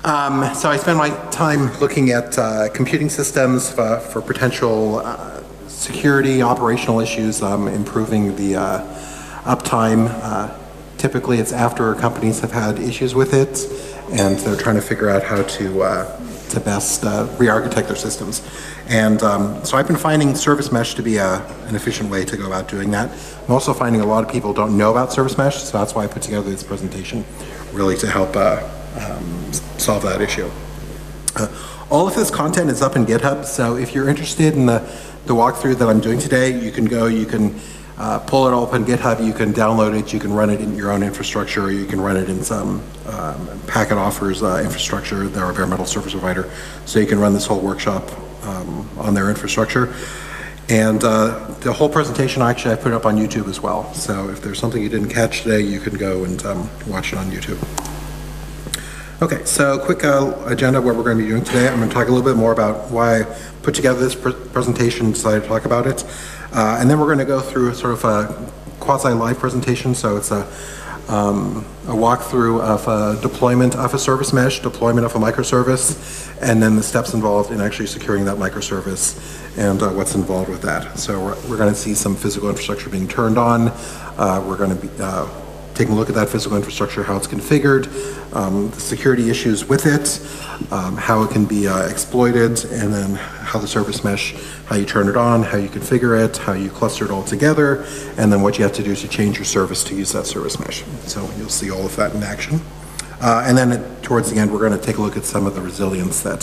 So I spend my time looking at computing systems for potential security, operational issues, improving the uptime. Typically it's after companies have had issues with it and they're trying to figure out how to best re-architect their systems. And so I've been finding Service Mesh to be an efficient way to go about doing that. I'm also finding a lot of people don't know about Service Mesh, so that's why I put together this presentation, really to help solve that issue. All of this content is up in GitHub, so if you're interested in the walkthrough that I'm doing today, you can go, you can pull it all up in GitHub, you can download it, you can run it in your own infrastructure, or you can run it in some Packet offers infrastructure. They're a bare metal service provider, so you can run this whole workshop on their infrastructure. And the whole presentation, actually, I put it up on YouTube as well. So if there's something you didn't catch today, you can go and watch it on YouTube. Okay, so quick agenda of what we're going to be doing today. I'm going to talk a little bit more about why I put together this presentation and decided to talk about it. And then we're going to go through sort of a quasi-live presentation. So it's a walkthrough of deployment of a service mesh, deployment of a microservice, and then the steps involved in actually securing that microservice and what's involved with that. So we're going to see some physical infrastructure being turned on. We're going to be taking a look at that physical infrastructure, how it's configured, the security issues with it, how it can be exploited, and then how the service mesh, how you turn it on, how you configure it, how you cluster it all together, and then what you have to do to change your service to use that service mesh. So you'll see all of that in action. And then towards the end, we're going to take a look at some of the resilience that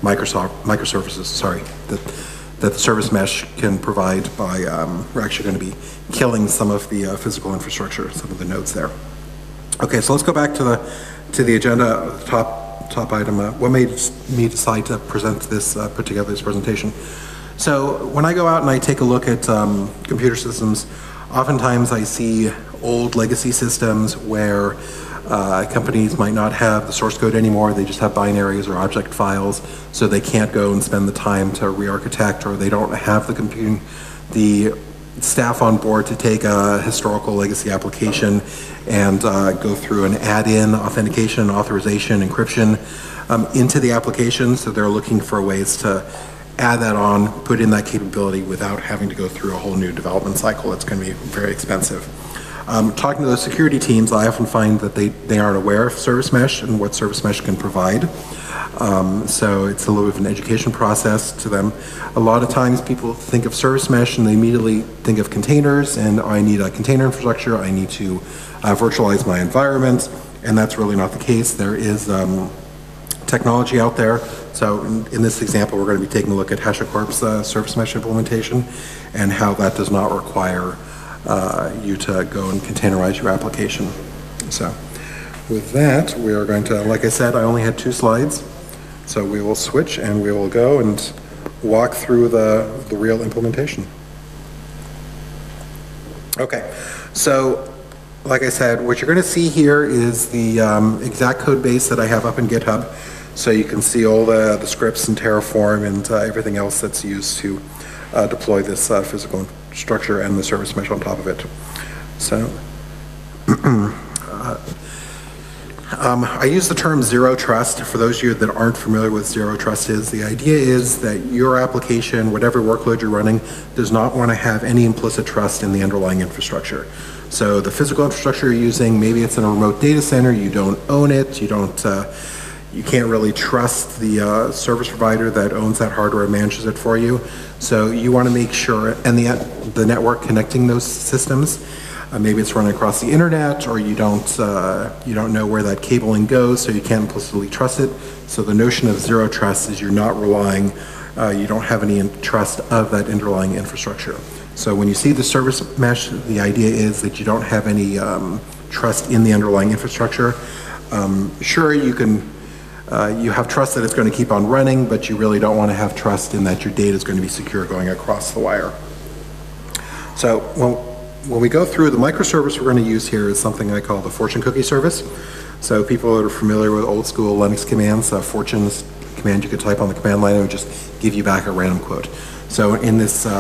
that the service mesh can provide by, we're actually going to be killing some of the physical infrastructure, some of the nodes there. Okay, so let's go back to the agenda, the top item. What made me decide to present this, put together this presentation? So when I go out and I take a look at computer systems, oftentimes I see old legacy systems where companies might not have the source code anymore, they just have binaries or object files, so they can't go and spend the time to re-architect, or they don't have the staff on board to take a historical legacy application and go through and add in authentication, authorization, encryption into the application, so they're looking for ways to add that on, put in that capability without having to go through a whole new development cycle. It's going to be very expensive. Talking to those security teams, I often find that they aren't aware of Service Mesh and what Service Mesh can provide. So it's a little bit of an education process to them. A lot of times people think of Service Mesh and they immediately think of containers, and I need a container infrastructure, I need to virtualize my environment, and that's really not the case. There is technology out there. So in this example, we're going to be taking a look at HashiCorp's Service Mesh implementation and how that does not require you to go and containerize your application. So with that, we are going to, like I said, I only had 2 slides, so we will switch and we will go and walk through the real implementation. Okay, so like I said, what you're going to see here is the exact code base that I have up in GitHub, so you can see all the scripts in Terraform and everything else that's used to deploy this physical structure and the service mesh on top of it. So I use the term zero trust. For those of you that aren't familiar with zero trust is, the idea is that your application, whatever workload you're running, does not want to have any implicit trust in the underlying infrastructure. So the physical infrastructure you're using, maybe it's in a remote data center, you don't own it, you can't really trust the service provider that owns that hardware and manages it for you. So you want to make sure, and the network connecting those systems, maybe it's running across the internet, or you don't know where that cabling goes, so you can't implicitly trust it. So the notion of zero trust is you're not relying, you don't have any trust of that underlying infrastructure. So when you see the service mesh, the idea is that you don't have any trust in the underlying infrastructure. Sure, you can. You have trust that it's going to keep on running, but you really don't want to have trust in that your data is going to be secure going across the wire. So when we go through, the microservice we're going to use here is something I call the fortune cookie service. So people that are familiar with old school Linux commands, fortune is a command you could type on the command line and it would just give you back a random quote. So in this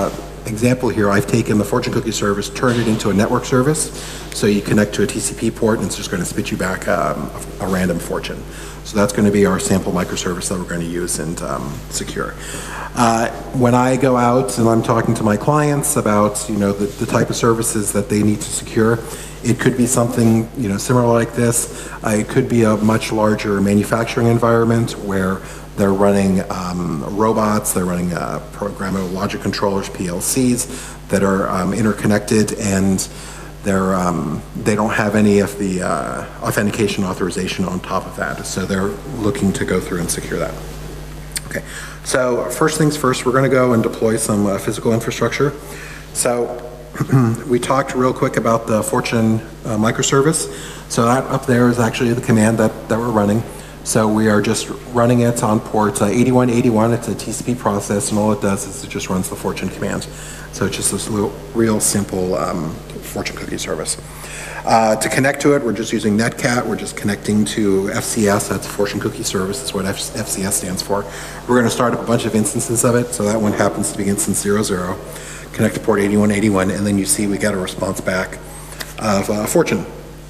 example here, I've taken the Fortune cookie service, turned it into a network service. So you connect to a TCP port and it's just going to spit you back a random Fortune. So that's going to be our sample microservice that we're going to use and secure. When I go out and I'm talking to my clients about the type of services that they need to secure, it could be something similar like this. It could be a much larger manufacturing environment where they're running robots, they're running programmable logic controllers, PLCs that are interconnected, and they don't have any of the authentication authorization on top of that. So they're looking to go through and secure that. Okay, so first things first, we're going to go and deploy some physical infrastructure. So we talked real quick about the Fortune microservice. So that up there is actually the command that we're running. So we are just running it on port 8181. It's a TCP process, and all it does is it just runs the Fortune command. So it's just this little, real simple Fortune cookie service. To connect to it, we're just using Netcat. We're just connecting to FCS. That's Fortune Cookie Service. That's what FCS stands for. We're going to start up a bunch of instances of it. So that one happens to be instance 00. Connect to port 8181, and then you see we get a response back of Fortune.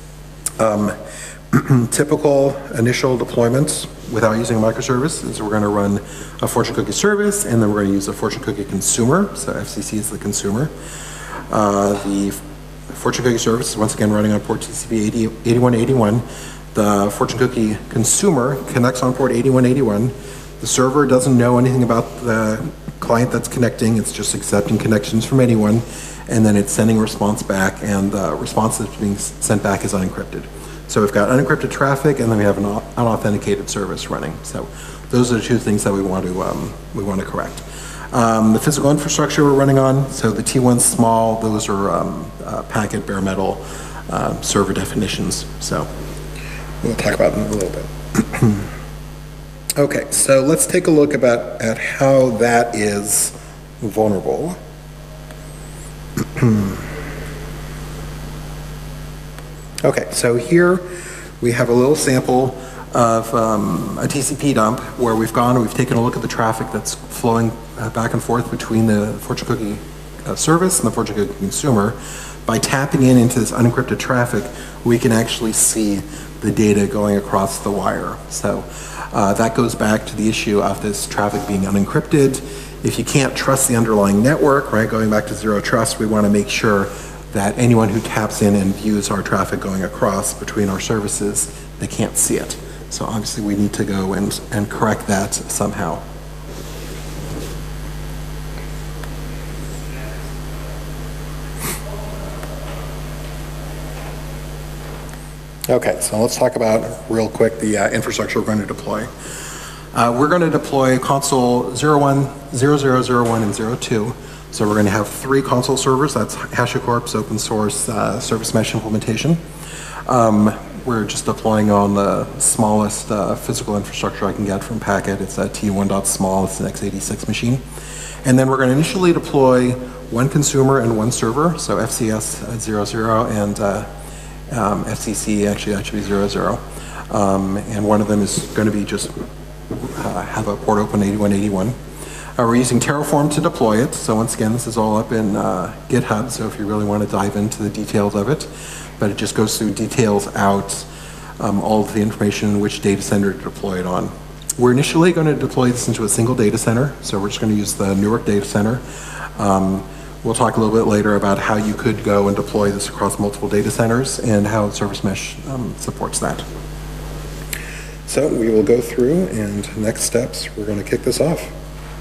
Typical initial deployments without using a microservice is we're going to run a Fortune cookie service, and then we're going to use a Fortune cookie consumer. So FCC is the consumer. The Fortune cookie service is once again running on port TCP 8181. The Fortune cookie consumer connects on port 8181. The server doesn't know anything about the client that's connecting. It's just accepting connections from anyone, and then it's sending a response back, and the response that's being sent back is unencrypted. So we've got unencrypted traffic, and then we have an unauthenticated service running. So those are the two things that we want to correct. The physical infrastructure we're running on, so the T1's small, those are packet bare metal server definitions. So we'll talk about them in a little bit. Okay, so let's take a look at how that is vulnerable. Okay, so here we have a little sample of a TCP dump where we've gone and we've taken a look at the traffic that's flowing back and forth between the Fortune cookie service and the Fortune cookie consumer. By tapping into this unencrypted traffic, we can actually see the data going across the wire. So that goes back to the issue of this traffic being unencrypted. If you can't trust the underlying network, right, going back to zero trust, we want to make sure that anyone who taps in and views our traffic going across between our services, they can't see it. So obviously we need to go and correct that somehow. Okay, so let's talk about real quick the infrastructure we're going to deploy. We're going to deploy console 01, 0001, and 02. So we're going to have 3 console servers. That's HashiCorp's open source service mesh implementation. We're just deploying on the smallest physical infrastructure I can get from Packet. It's a T1.small. It's an x86 machine. And then we're going to initially deploy 1 consumer and 1 server. So FCS 00 and FCC actually that should be 00. And one of them is going to be just have a port open 8181. We're using Terraform to deploy it. So once again, this is all up in GitHub. So if you really want to dive into the details of it, but it just goes through details out all of the information, which data center to deploy it on. We're initially going to deploy this into a single data center. So we're just going to use the Newark data center. We'll talk a little bit later about how you could go and deploy this across multiple data centers and how Service Mesh supports that. So we will go through, and next steps, we're going to kick this off.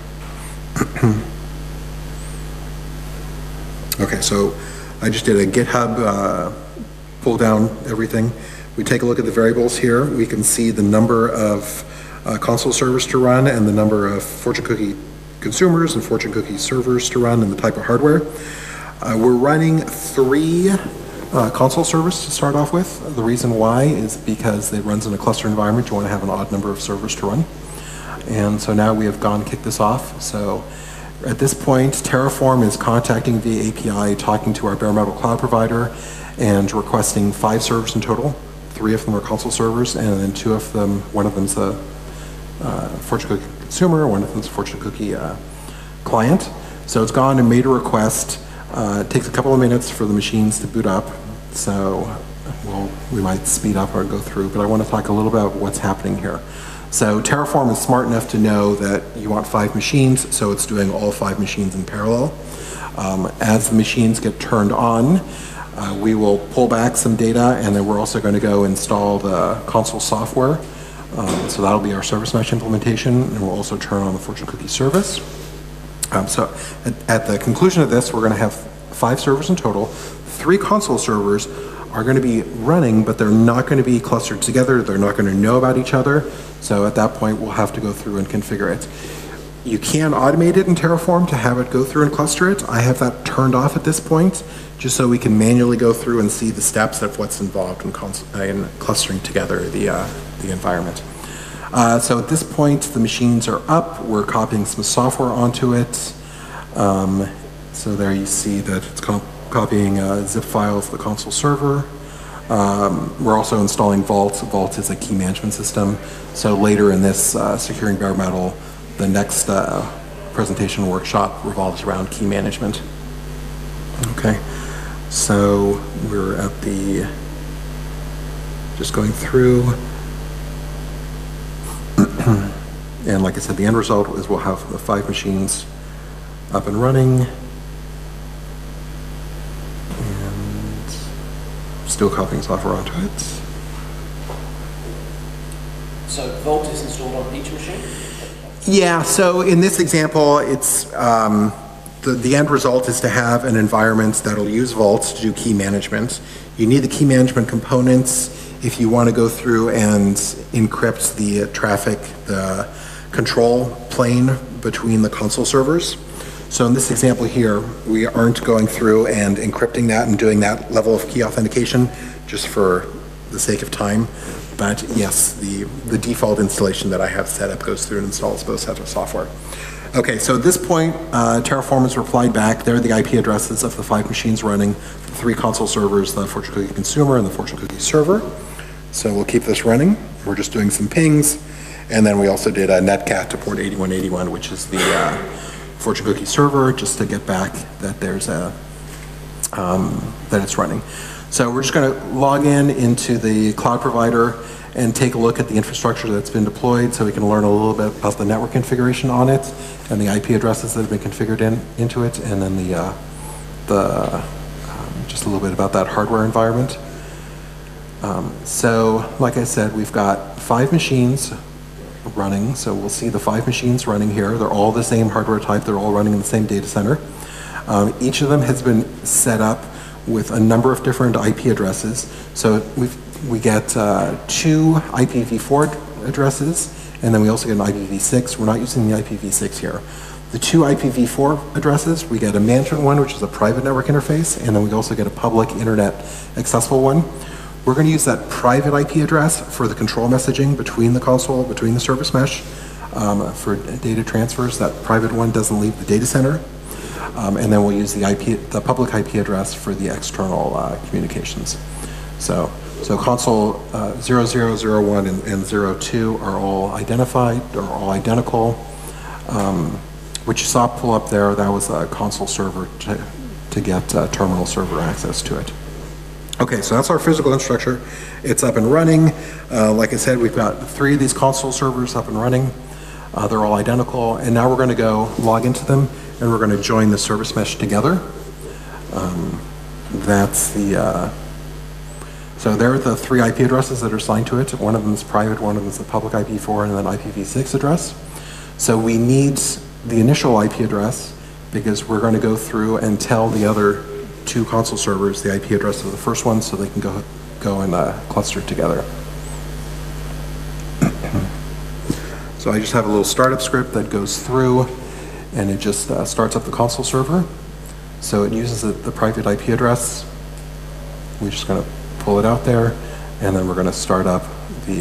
Okay, so I just did a GitHub pull down everything. We take a look at the variables here. We can see the number of console servers to run and the number of Fortune cookie consumers and Fortune cookie servers to run and the type of hardware. We're running 3 console servers to start off with. The reason why is because it runs in a cluster environment. You want to have an odd number of servers to run. And so now we have gone kick this off. So at this point, Terraform is contacting via API, talking to our bare metal cloud provider, and requesting 5 servers in total. 3 of them are console servers, and then 2 of them, one of them's a Fortune cookie consumer, one of them's a Fortune cookie client. So it's gone and made a request. It takes a couple of minutes for the machines to boot up. So we might speed up or go through, but I want to talk a little about what's happening here. So Terraform is smart enough to know that you want 5 machines, so it's doing all 5 machines in parallel. As the machines get turned on, we will pull back some data, and then we're also going to go install the console software. So that'll be our service mesh implementation, and we'll also turn on the Fortune Cookie service. So at the conclusion of this, we're going to have 5 servers in total. 3 console servers are going to be running, but they're not going to be clustered together. They're not going to know about each other. So at that point, we'll have to go through and configure it. You can automate it in Terraform to have it go through and cluster it. I have that turned off at this point, just so we can manually go through and see the steps of what's involved in clustering together the environment. So at this point, the machines are up. We're copying some software onto it. So there you see that it's copying zip files to the console server. We're also installing Vault. Vault is a key management system. So later in this Securing Bare Metal, the next presentation workshop revolves around key management. Okay, so we're at just going through. And like I said, the end result is we'll have the 5 machines up and running. And still copying software onto it. So Vault is installed on each machine? Yeah, so in this example, it's the end result is to have an environment that'll use Vault to do key management. You need the key management components if you want to go through and encrypt the traffic, the control plane between the console servers. So in this example here, we aren't going through and encrypting that and doing that level of key authentication just for the sake of time. But yes, the default installation that I have set up goes through and installs both sets of software. Okay, so at this point, Terraform has replied back. There are the IP addresses of the 5 machines running, 3 console servers, the Fortune Cookie Consumer and the Fortune Cookie Server. So we'll keep this running. We're just doing some pings. And then we also did a netcat to port 8181, which is the Fortune Cookie Server, just to get back that there's that it's running. So we're just going to log into the cloud provider and take a look at the infrastructure that's been deployed so we can learn a little bit about the network configuration on it and the IP addresses that have been configured into it, and then just a little bit about that hardware environment. So like I said, we've got 5 machines running. So we'll see the 5 machines running here. They're all the same hardware type. They're all running in the same data center. Each of them has been set up with a number of different IP addresses. So we get 2 IPv4 addresses, and then we also get an IPv6. We're not using the IPv6 here. The 2 IPv4 addresses, we get a management one, which is a private network interface, and then we also get a public internet accessible one. We're going to use that private IP address for the control messaging between the console, between the service mesh, for data transfers. That private one doesn't leave the data center. And then we'll use the public IP address for the external communications. So console 0001 and 02 are all identified, are all identical. What you saw pull up there, that was a console server to get terminal server access to it. Okay, so that's our physical infrastructure. It's up and running. Like I said, we've got 3 of these console servers up and running. They're all identical, and now we're going to go log into them, and we're going to join the service mesh together. So there are the 3 IP addresses that are assigned to it. One of them is private, one of them is the public IP4, and then IPv6 address. So we need the initial IP address because we're going to go through and tell the other 2 console servers the IP address of the first one so they can go and cluster together. So I just have a little startup script that goes through, and it just starts up the console server. So it uses the private IP address. We're just going to pull it out there, and then we're going to start up the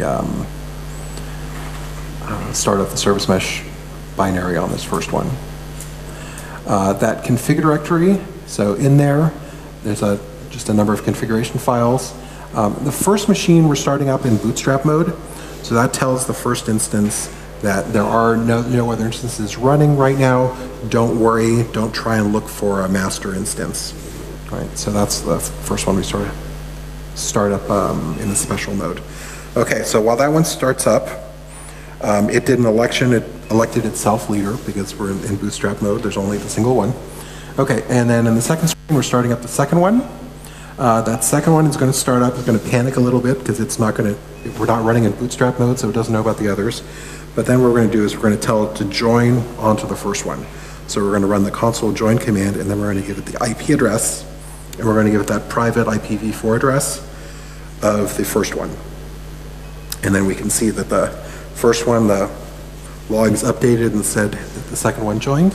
service mesh binary on this first one. That config directory, so in there's just a number of configuration files. The first machine we're starting up in bootstrap mode, so that tells the first instance that there are no other instances running right now. Don't worry, don't try and look for a master instance. All right, so that's the first one we start up in the special mode. Okay, so while that one starts up, it did an election, it elected itself leader because we're in bootstrap mode, there's only the single one. Okay, and then in the second screen, we're starting up the second one. That second one is going to start up, it's going to panic a little bit because we're not running in bootstrap mode, so it doesn't know about the others. But then what we're going to do is we're going to tell it to join onto the first one. So we're going to run the console join command, and then we're going to give it the IP address, and we're going to give it that private IPv4 address of the first one. And then we can see that the first one, the logs updated and said that the second one joined.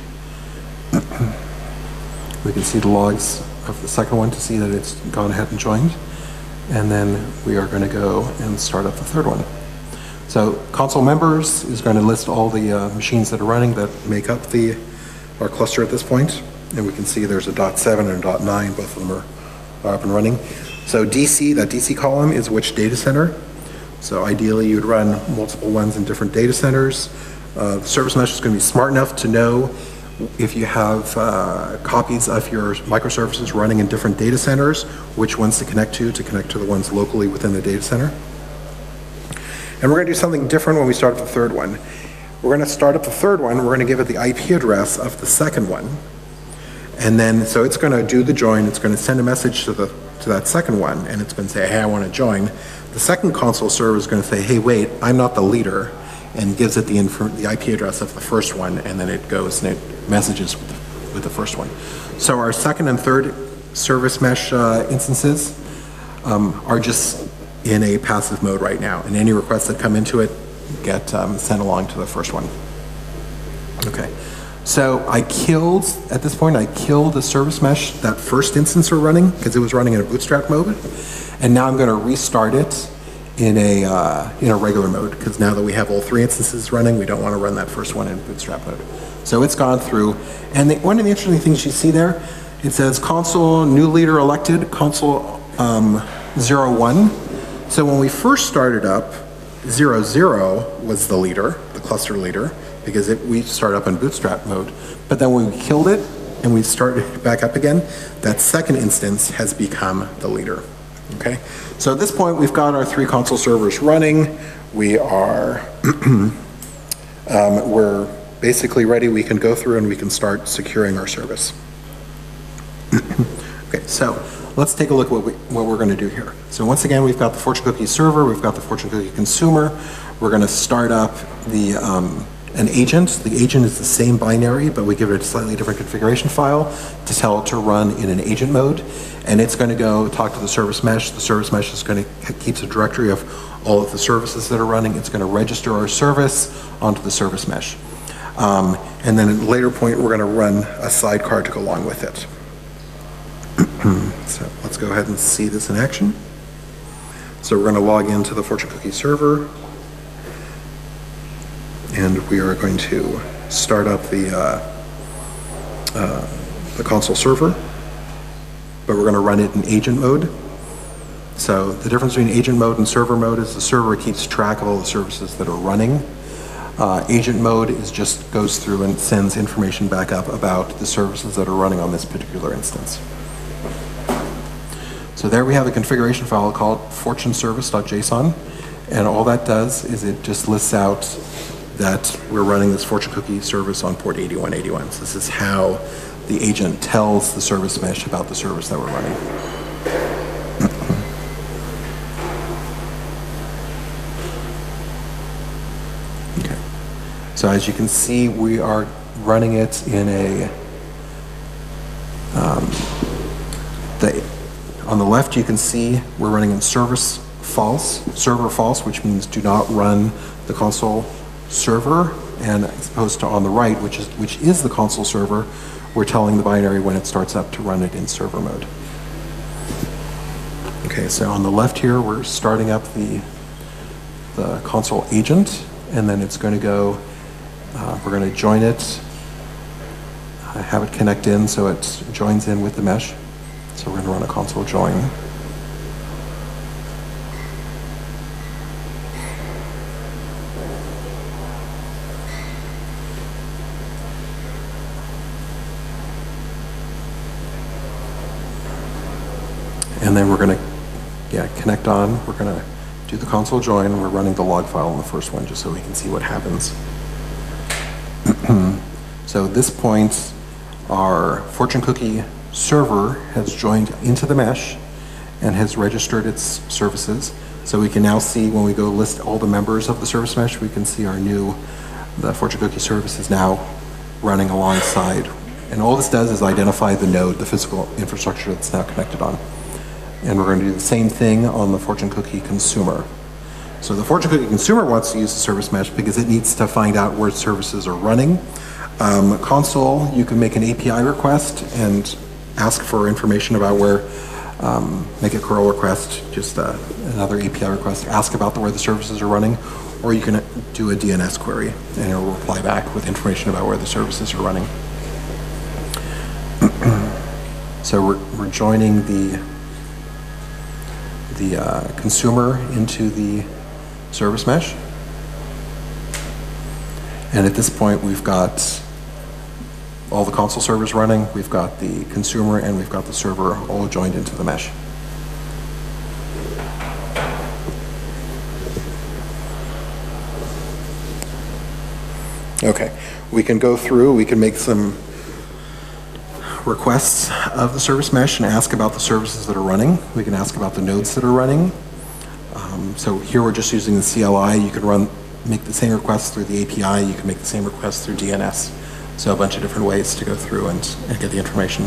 We can see the logs of the second one to see that it's gone ahead and joined. And then we are going to go and start up the third one. So console members is going to list all the machines that are running that make up our cluster at this point. And we can see there's a .7 and a .9, both of them are up and running. So DC, that DC column is which data center. So ideally you'd run multiple ones in different data centers. The service mesh is going to be smart enough to know if you have copies of your microservices running in different data centers, which ones to connect to the ones locally within the data center. And we're going to do something different when we start up the third one. We're going to start up the third one, we're going to give it the IP address of the second one. And then, so it's going to do the join, it's going to send a message to that second one, and it's going to say, hey, I want to join. The second console server is going to say, hey, wait, I'm not the leader, and gives it the IP address of the first one, and then it goes and it messages with the first one. So our second and third service mesh instances are just in a passive mode right now, and any requests that come into it get sent along to the first one. Okay, so at this point I killed the service mesh, that first instance we're running, because it was running in a bootstrap mode, and now I'm going to restart it in a regular mode, because now that we have all three instances running, we don't want to run that first one in bootstrap mode. So it's gone through, and one of the interesting things you see there, it says console new leader elected, console 01. So when we first started up, 00 was the leader, the cluster leader, because we started up in bootstrap mode. But then when we killed it and we started back up again, that second instance has become the leader. Okay, so at this point we've got our three console servers running. We are we're basically ready. We can go through and we can start securing our service. Okay, so let's take a look at what we're going to do here. So once again, we've got the Fortune Cookie server, we've got the Fortune Cookie consumer. We're going to start up an agent. The agent is the same binary, but we give it a slightly different configuration file to tell it to run in an agent mode. And it's going to go talk to the service mesh. The service mesh is going to keep a directory of all of the services that are running. It's going to register our service onto the service mesh. And then at a later point, we're going to run a sidecar to go along with it. So let's go ahead and see this in action. So we're going to log into the Fortune Cookie server, and we are going to start up the console server, but we're going to run it in agent mode. So the difference between agent mode and server mode is the server keeps track of all the services that are running. Agent mode just goes through and sends information back up about the services that are running on this particular instance. So there we have a configuration file called fortuneservice.json, and all that does is it just lists out that we're running this Fortune Cookie service on port 8181. So this is how the agent tells the service mesh about the service that we're running. Okay. So as you can see, we are running it in a on the left, you can see we're running in server false, which means do not run the console server, and as opposed to on the right, which is the console server, we're telling the binary when it starts up to run it in server mode. Okay, so on the left here, we're starting up the console agent, and then it's going to go, we're going to join it, have it connect in so it joins in with the mesh. So we're going to run a console join. And then we're going to connect on. We're going to do the console join. We're running the log file on the first one just so we can see what happens. So at this point, our Fortune Cookie server has joined into the mesh and has registered its services. So we can now see when we go list all the members of the service mesh, we can see the Fortune Cookie service is now running alongside. And all this does is identify the node, the physical infrastructure that's now connected on. And we're going to do the same thing on the Fortune Cookie consumer. So the Fortune Cookie consumer wants to use the service mesh because it needs to find out where services are running. Console, you can make an API request and ask for information about where, make a curl request, just another API request, ask about where the services are running, or you can do a DNS query and it will reply back with information about where the services are running. So we're joining the consumer into the service mesh. And at this point, we've got all the console servers running, we've got the consumer, and we've got the server all joined into the mesh. Okay, we can go through, we can make some requests of the service mesh and ask about the services that are running. We can ask about the nodes that are running. So here we're just using the CLI. You can make the same requests through the API. You can make the same requests through DNS. So a bunch of different ways to go through and get the information.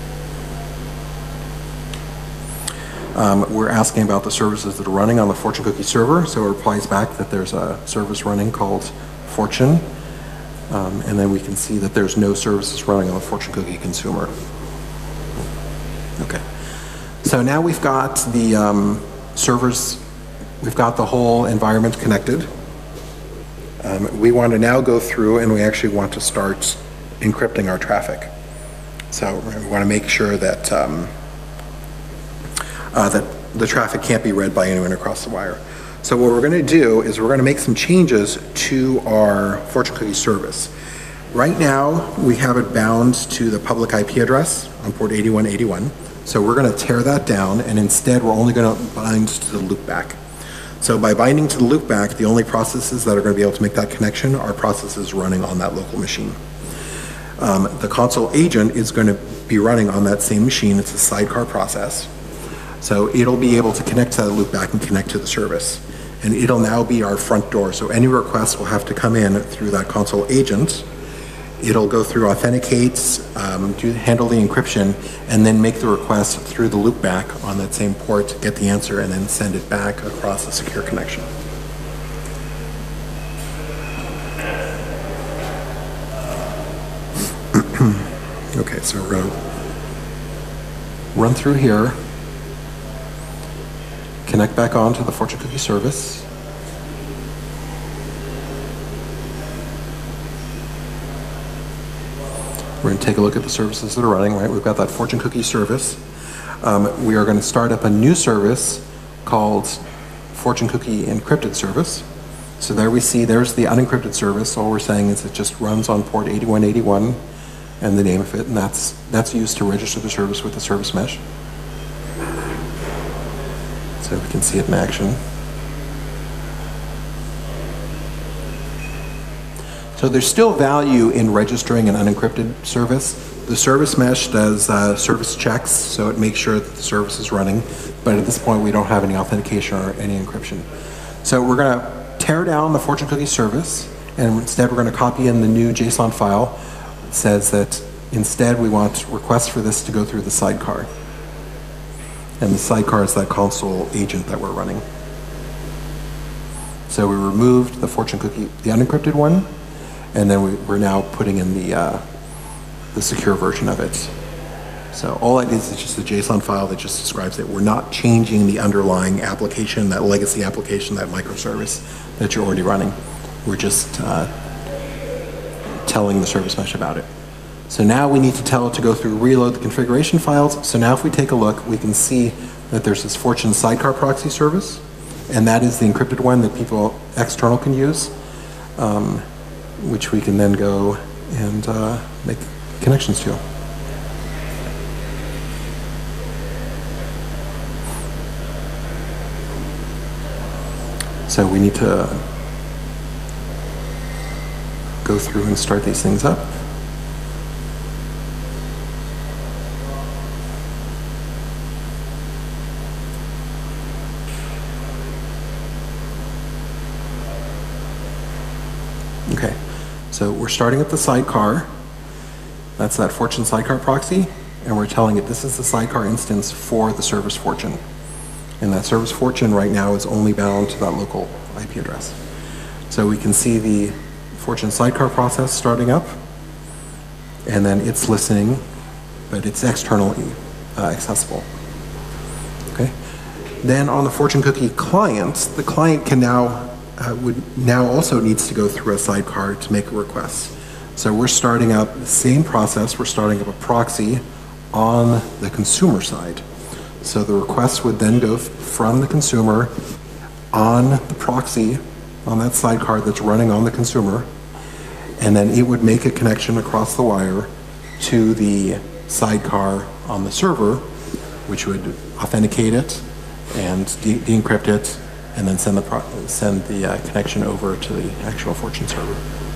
We're asking about the services that are running on the Fortune Cookie server. So it replies back that there's a service running called Fortune. And then we can see that there's no services running on the Fortune Cookie consumer. Okay. So now we've got the servers, we've got the whole environment connected. We want to now go through and we actually want to start encrypting our traffic. So we want to make sure that that the traffic can't be read by anyone across the wire. So what we're going to do is we're going to make some changes to our Fortune Cookie service. Right now, we have it bound to the public IP address on port 8181. So we're going to tear that down, and instead we're only going to bind to the loopback. So by binding to the loopback, the only processes that are going to be able to make that connection are processes running on that local machine. The console agent is going to be running on that same machine. It's a sidecar process. So it'll be able to connect to that loopback and connect to the service. And it'll now be our front door. So any requests will have to come in through that console agent. It'll go through authenticates, handle the encryption, and then make the request through the loopback on that same port, get the answer, and then send it back across a secure connection. Okay, so we're going to run through here. Connect back on to the Fortune Cookie service. We're going to take a look at the services that are running, right? We've got that Fortune Cookie service. We are going to start up a new service called Fortune Cookie Encrypted Service. So there we see, there's the unencrypted service. All we're saying is it just runs on port 8181 and the name of it, and that's used to register the service with the service mesh. So we can see it in action. So there's still value in registering an unencrypted service. The service mesh does service checks, so it makes sure that the service is running. But at this point, we don't have any authentication or any encryption. So we're going to tear down the Fortune Cookie service, and instead we're going to copy in the new JSON file. It says that instead we want requests for this to go through the sidecar. And the sidecar is that console agent that we're running. So we removed the Fortune Cookie, the unencrypted one, and then we're now putting in the secure version of it. So all it is just a JSON file that just describes it. We're not changing the underlying application, that legacy application, that microservice that you're already running. We're just telling the service mesh about it. So now we need to tell it to go through reload the configuration files. So now if we take a look, we can see that there's this Fortune sidecar proxy service, and that is the encrypted one that people external can use, which we can then go and make connections to. So we need to go through and start these things up. Okay, so we're starting at the sidecar. That's that Fortune sidecar proxy, and we're telling it this is the sidecar instance for the service Fortune. And that service Fortune right now is only bound to that local IP address. So we can see the Fortune sidecar process starting up, and then it's listening, but it's externally accessible. Okay. Then on the Fortune cookie client, the client can now also needs to go through a sidecar to make a request. So we're starting up the same process. We're starting up a proxy on the consumer side. So the request would then go from the consumer on the proxy on that sidecar that's running on the consumer, and then it would make a connection across the wire to the sidecar on the server, which would authenticate it and de-encrypt it, and then send the connection over to the actual Fortune server.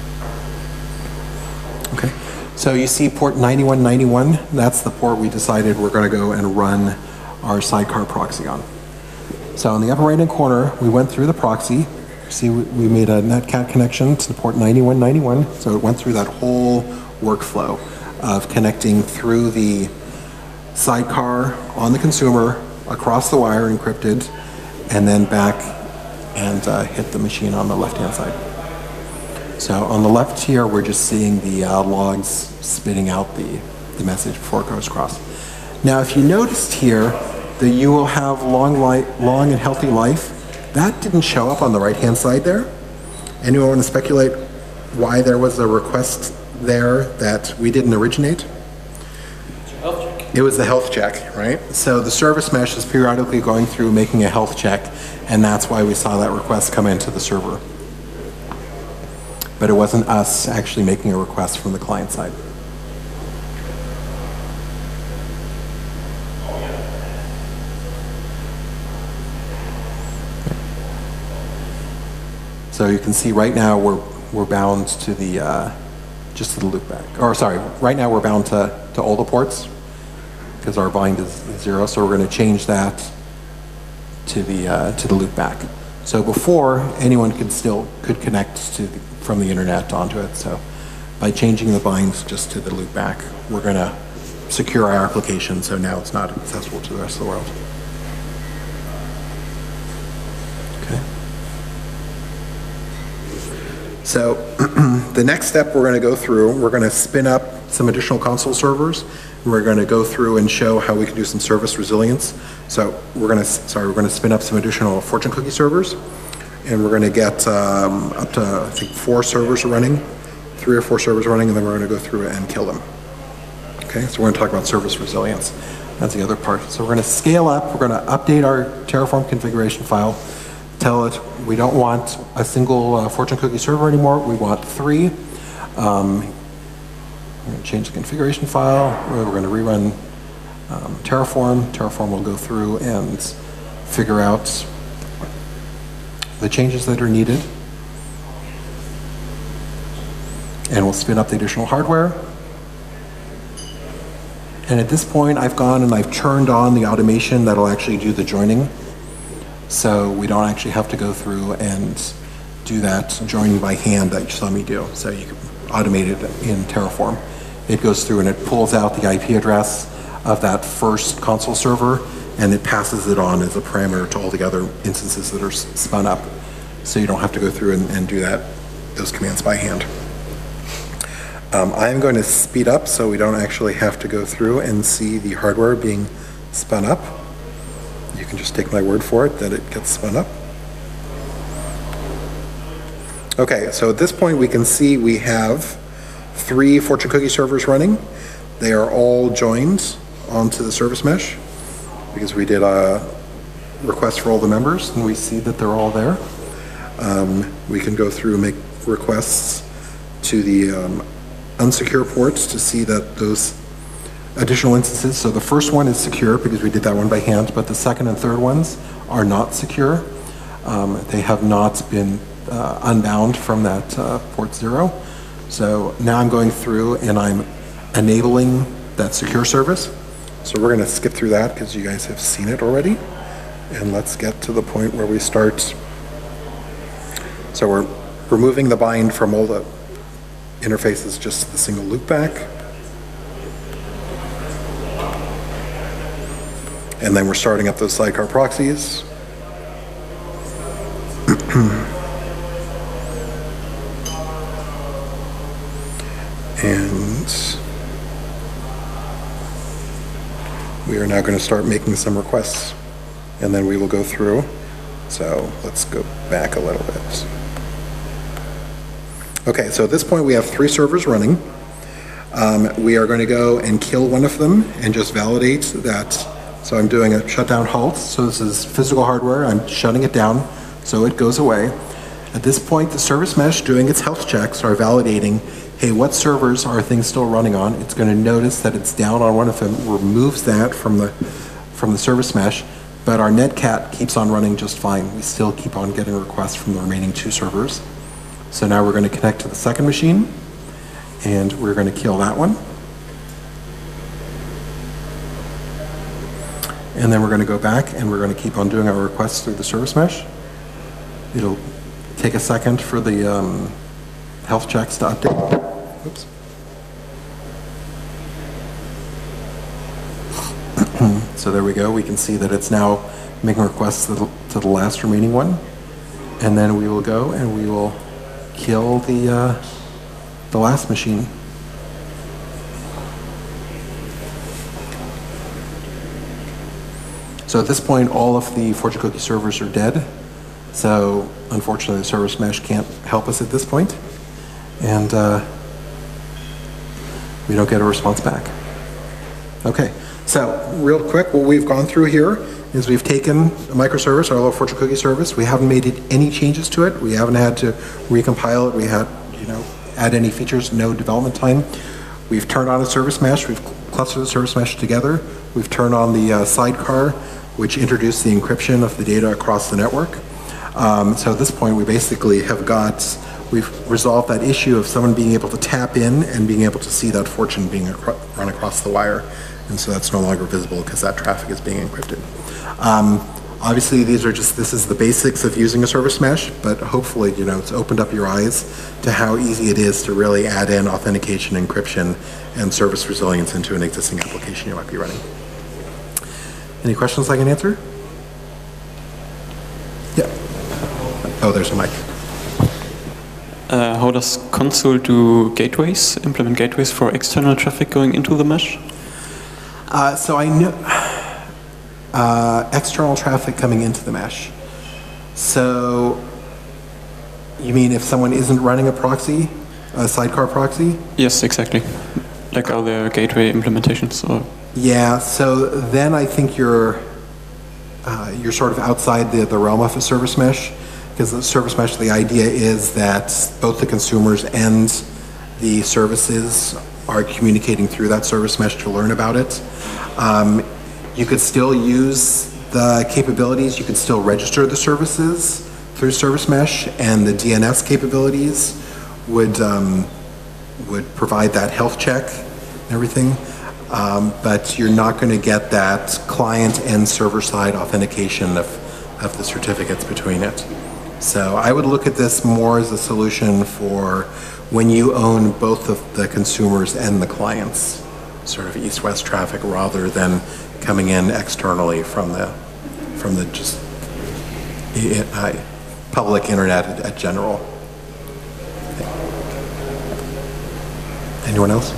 Okay, so you see port 9191, that's the port we decided we're going to go and run our sidecar proxy on. So in the upper right hand corner, we went through the proxy. See, we made a netcat connection to the port 9191, so it went through that whole workflow of connecting through the sidecar on the consumer, across the wire encrypted, and then back and hit the machine on the left-hand side. So on the left here, we're just seeing the logs spitting out the message before it goes across. Now, if you noticed here that you will have long and healthy life, that didn't show up on the right-hand side there. Anyone want to speculate why there was a request there that we didn't originate? Health check. It was the health check, right? So the service mesh is periodically going through making a health check, and that's why we saw that request come into the server. But it wasn't us actually making a request from the client side. So you can see right now we're bound to the just to the loopback. Or sorry, right now we're bound to all the ports because our bind is 0. So we're going to change that to the loopback. So before, anyone could connect from the internet onto it. So by changing the binds just to the loopback, we're going to secure our application. So now it's not accessible to the rest of the world. Okay. So the next step we're going to go through, we're going to spin up some additional console servers. We're going to go through and show how we can do some service resilience. So we're going to spin up some additional Fortune cookie servers, and we're going to get up to I think 4 servers running, 3 or 4 servers running, and then we're going to go through and kill them. Okay, so we're going to talk about service resilience. That's the other part. So we're going to scale up. We're going to update our Terraform configuration file. Tell it we don't want a single Fortune cookie server anymore. We want 3. We're going to change the configuration file. We're going to rerun Terraform. Terraform will go through and figure out the changes that are needed. And we'll spin up the additional hardware. And at this point, I've gone and I've turned on the automation that'll actually do the joining. So we don't actually have to go through and do that joining by hand that you saw me do. So you can automate it in Terraform. It goes through and it pulls out the IP address of that first console server, and it passes it on as a parameter to all the other instances that are spun up. So you don't have to go through and do those commands by hand. I'm going to speed up so we don't actually have to go through and see the hardware being spun up. You can just take my word for it that it gets spun up. Okay, so at this point we can see we have 3 Fortune cookie servers running. They are all joined onto the service mesh because we did a request for all the members, and we see that they're all there. We can go through and make requests to the unsecure ports to see that those additional instances, so the first one is secure because we did that one by hand, but the second and third ones are not secure. They have not been unbound from that port 0. So now I'm going through and I'm enabling that secure service. So we're going to skip through that because you guys have seen it already. And let's get to the point where we start. So we're removing the bind from all the interfaces, just the single loopback. And then we're starting up those sidecar proxies. And we are now going to start making some requests, and then we will go through. So let's go back a little bit. Okay, so at this point we have 3 servers running. We are going to go and kill one of them and just validate that. So I'm doing a shutdown halt. So this is physical hardware. I'm shutting it down so it goes away. At this point, the service mesh doing its health checks are validating, hey, what servers are things still running on? It's going to notice that it's down on one of them, removes that from the service mesh, but our netcat keeps on running just fine. We still keep on getting requests from the remaining 2 servers. So now we're going to connect to the second machine, and we're going to kill that one. And then we're going to go back and we're going to keep on doing our requests through the service mesh. It'll take a second for the health checks to update. Oops. So there we go. We can see that it's now making requests to the last remaining one. And then we will go and we will kill the last machine. So at this point, all of the Fortune Cookie servers are dead. So unfortunately, the service mesh can't help us at this point, and we don't get a response back. Okay, so real quick, what we've gone through here is we've taken a microservice, our little Fortune Cookie service. We haven't made any changes to it. We haven't had to recompile it. We had, add any features, no development time. We've turned on a service mesh. We've clustered the service mesh together. We've turned on the sidecar, which introduced the encryption of the data across the network. So at this point, we basically we've resolved that issue of someone being able to tap in and being able to see that fortune being run across the wire. And so that's no longer visible because that traffic is being encrypted. Obviously, this is the basics of using a service mesh, but hopefully, it's opened up your eyes to how easy it is to really add in authentication, encryption, and service resilience into an existing application you might be running. Any questions I can answer? Yeah. Oh, there's a mic. How does Consul do gateways, implement gateways for external traffic going into the mesh? So I know external traffic coming into the mesh. So you mean if someone isn't running a proxy, a sidecar proxy? Yes, exactly. Like other gateway implementations. Or Yeah. So then I think you're sort of outside the realm of a service mesh, because the service mesh, the idea is that both the consumers and the services are communicating through that service mesh to learn about it. You could still use the capabilities, you could still register the services through service mesh, and the DNS capabilities would provide that health check and everything. But you're not going to get that client and server side authentication of the certificates between it. So I would look at this more as a solution for when you own both the consumers and the clients, sort of east-west traffic, rather than coming in externally from the just public internet at general. Anyone else?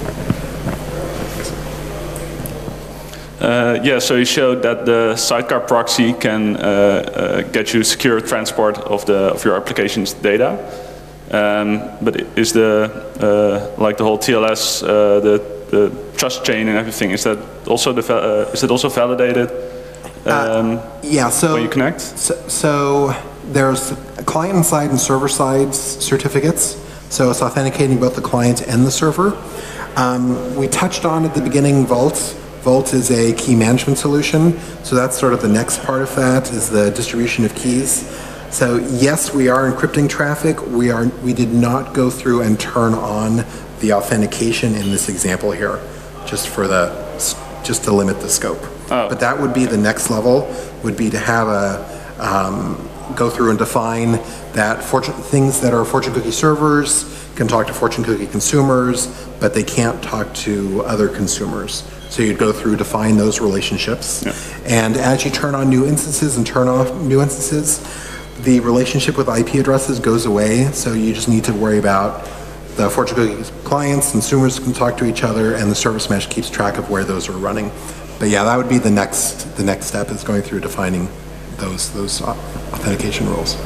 Yeah, so you showed that the sidecar proxy can get you secure transport of your application's data. But is like the whole TLS, the trust chain and everything, is that also validated? Yeah. So when you connect. So there's client side and server side certificates. So it's authenticating both the client and the server. We touched on at the beginning Vault Vault is a key management solution, so that's sort of the next part of that is the distribution of keys. So yes, we are encrypting traffic. We did not go through and turn on the authentication in this example here, just to limit the scope. Oh. But that would be the next level, would be to have go through and define that things that are Fortune cookie servers can talk to Fortune cookie consumers, but they can't talk to other consumers. So you'd go through, define those relationships. Yeah. And as you turn on new instances and turn off new instances, the relationship with IP addresses goes away. So you just need to worry about the Fortune cookie clients, consumers can talk to each other, and the service mesh keeps track of where those are running. But yeah, that would be the next step is going through defining those authentication rules.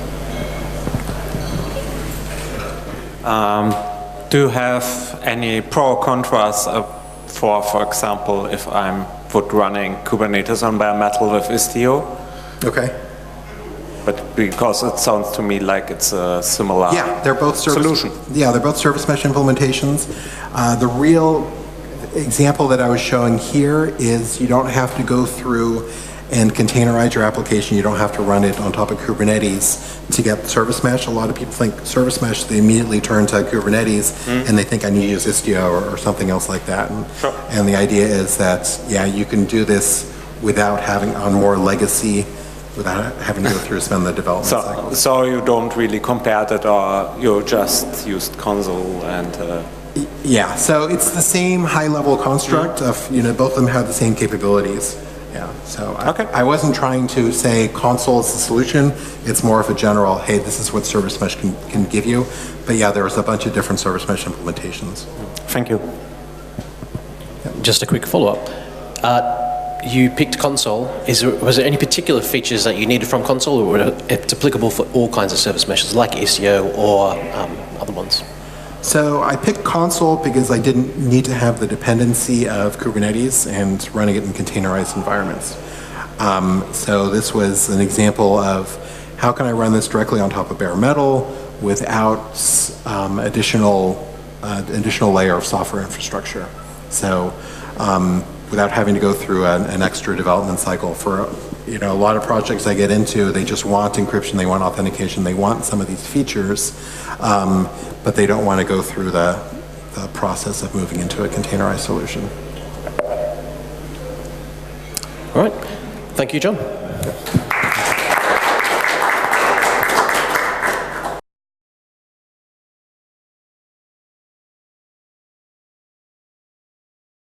Do you have any pro or contras for example, if I'm running Kubernetes on bare metal with Istio? Okay. But because it sounds to me like it's a similar They're both solution. Yeah, they're both service mesh implementations. The real example that I was showing here is you don't have to go through and containerize your application. You don't have to run it on top of Kubernetes to get service mesh. A lot of people think service mesh, they immediately turn to Kubernetes and they think I need to use Istio or something else like that. And the idea is that, yeah, you can do this without having on more legacy, without having to go through spend the development cycle. So you don't really compare that, or you just used console and... Yeah, so it's the same high-level construct of, both of them have the same capabilities. Yeah, so I wasn't trying to say console is the solution. It's more of a general, hey, this is what service mesh can give you. But yeah, there was a bunch of different service mesh implementations. Thank you. Just a quick follow-up. You picked console. Was there any particular features that you needed from console, or it's applicable for all kinds of service meshes like Istio or other ones? So I picked console because I didn't need to have the dependency of Kubernetes and running it in containerized environments. So this was an example of how can I run this directly on top of bare metal without additional layer of software infrastructure. So without having to go through an extra development cycle. For a lot of projects I get into, they just want encryption, they want authentication, they want some of these features, but they don't want to go through the process of moving into a containerized solution. All right. Thank you, John.